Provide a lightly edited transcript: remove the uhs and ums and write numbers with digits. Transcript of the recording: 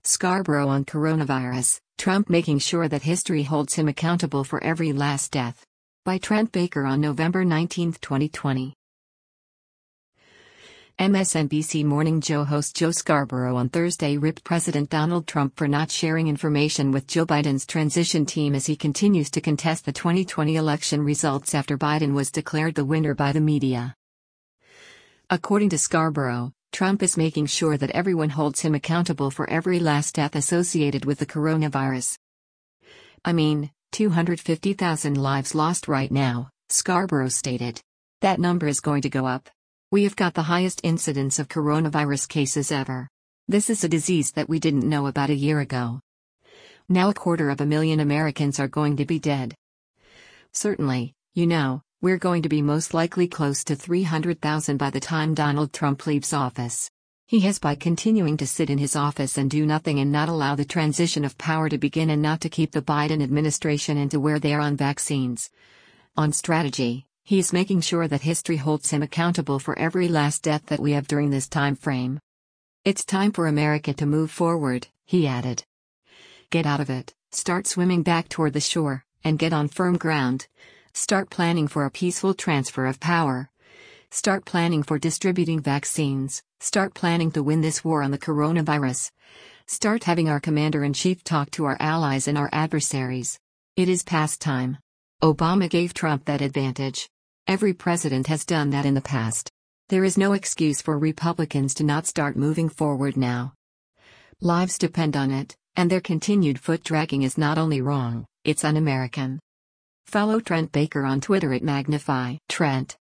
Scarborough on coronavirus, Trump making sure that history holds him accountable for every last death. By Trent Baker on November 19, 2020. MSNBC Morning Joe host Joe Scarborough on Thursday ripped President Donald Trump for not sharing information with Joe Biden's transition team as he continues to contest the 2020 election results after Biden was declared the winner by the media. According to Scarborough, Trump is making sure that everyone holds him accountable for every last death associated with the coronavirus. I mean, 250,000 lives lost right now, Scarborough stated. That number is going to go up. We have got the highest incidence of coronavirus cases ever. This is a disease that we didn't know about a year ago. Now 250,000 Americans are going to be dead. Certainly, we're going to be most likely close to 300,000 by the time Donald Trump leaves office. He has, by continuing to sit in his office and do nothing and not allow the transition of power to begin and not to keep the Biden administration into where they are on vaccines. On strategy, he is making sure that history holds him accountable for every last death that we have during this time frame. It's time for America to move forward, he added. Get out of it, start swimming back toward the shore, and get on firm ground. Start planning for a peaceful transfer of power. Start planning for distributing vaccines. Start planning to win this war on the coronavirus. Start having our commander-in-chief talk to our allies and our adversaries. It is past time. Obama gave Trump that advantage. Every president has done that in the past. There is no excuse for Republicans to not start moving forward now. Lives depend on it, and their continued foot-dragging is not only wrong, it's un-American. Follow Trent Baker on Twitter at Magnify Trent.